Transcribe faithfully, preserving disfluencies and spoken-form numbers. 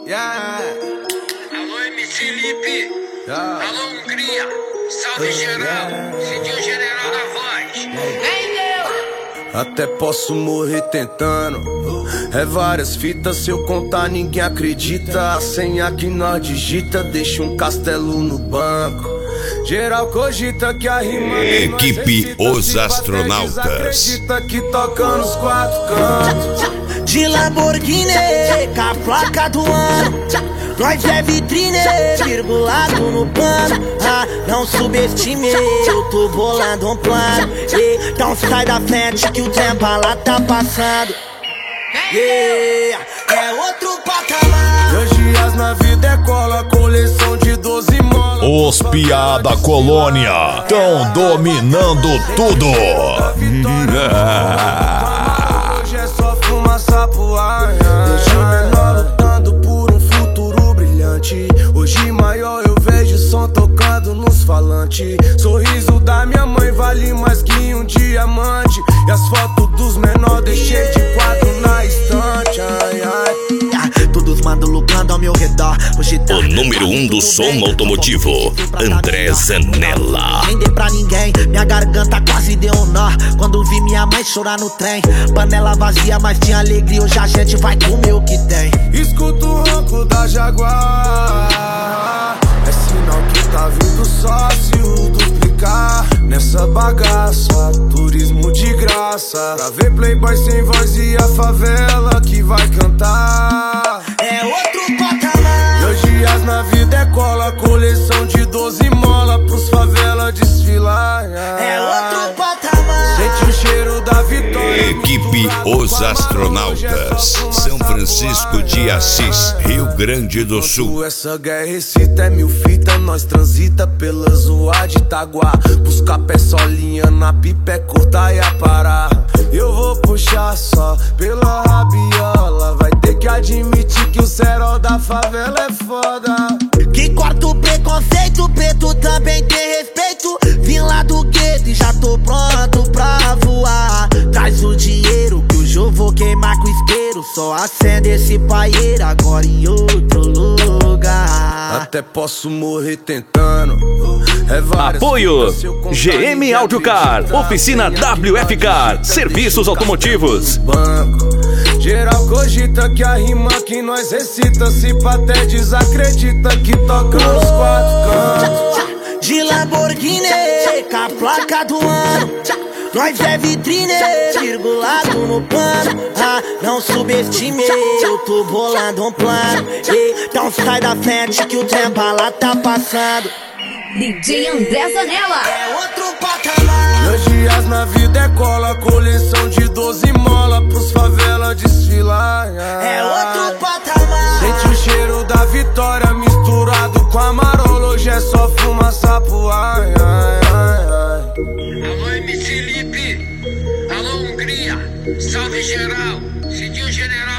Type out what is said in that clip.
Yeah. Alô, M C Lipe. Yeah. Alô, Hungria. Salve geral. Cidinho General da Voz. Vem, Deus. Até posso morrer tentando. É várias fitas, se eu contar ninguém acredita. A senha que nós digita deixa um castelo no banco. Geral cogita que a rima Equipe Os Astronautas. Acredita que toca nos quatro cantos. De Lamborghini, com a placa do ano. Nós é vitrine, virgulado no pano. Ah, não subestime, eu tô bolando um plano. Então sai da frente que o tempo lá tá passando. Yeah, é outro patamar. Meus dias na vida é cola, coleção de doze molas. Os piada colônia tão dominando tudo. Hoje é só fumaça pro ar. Deixa o menor lutando por um futuro brilhante. Hoje maior eu vejo som tocando nos falantes. Sorriso da minha mãe vale mais que um diamante. E as fotos dos menores deixei de quadro na estante. Ai, ai. Todos mandam lucrando ao meu redor. Hoje tá O número um do som automotivo, André Zanella. Nem dei pra ninguém, minha garganta quase deu um nó quando vi minha mãe chorar no trem. Panela vazia, mas tinha alegria. Hoje a gente vai comer o que tem. Escuto o ronco da Jaguar. É sinal que tá vindo sócio duplicar. Nessa bagaça, turismo de graça. Pra ver playboy sem voz e a favela que vai cantar. É outro patamar. Meus dias na vida é cola, coleção de doze mola pros favela desfilar. É outro patamar. Sente o cheiro da vitória. Equipe Os Astronautas, São Francisco de Assis, Rio Grande do Sul. Essa guerra recita é mil fita, nós transita pela zoa de Itaguá. Buscar pé solinha na pipa é curta e a parar. Eu vou puxar só pela rabiola. Vai ter que admitir que o cerol da favela é foda. Que corta o preconceito, preto também tem respeito. Vim lá do gueto e já tô pronto pra voar. Traz o dinheiro que hoje eu vou queimar com isqueiro. Só acende esse paieiro agora em outro lugar. Até posso morrer tentando. É Apoio G M Audiocar, Oficina W F Car, Serviços Automotivos. Banco. Geral cogita que a rima que nós recita, se até desacredita que toca nos quatro cantos. De Lamborghini, com a placa do ano. Nós é vitrine, virgulado no pano. Ah, não subestime, eu tô bolando um plano. Então sai da frente que o tempo lá tá passando. D J André Zanella. É outro patamar. Meus dias na vida é cola, coleção de doze mola pros favela desfilar. É outro patamar. Sente o cheiro da vitória misturado com a marola. Hoje é só fumaça pro ar. Ai, ai, ai. Alô, M C Lipe. Alô, Hungria. Salve geral. Cidinho General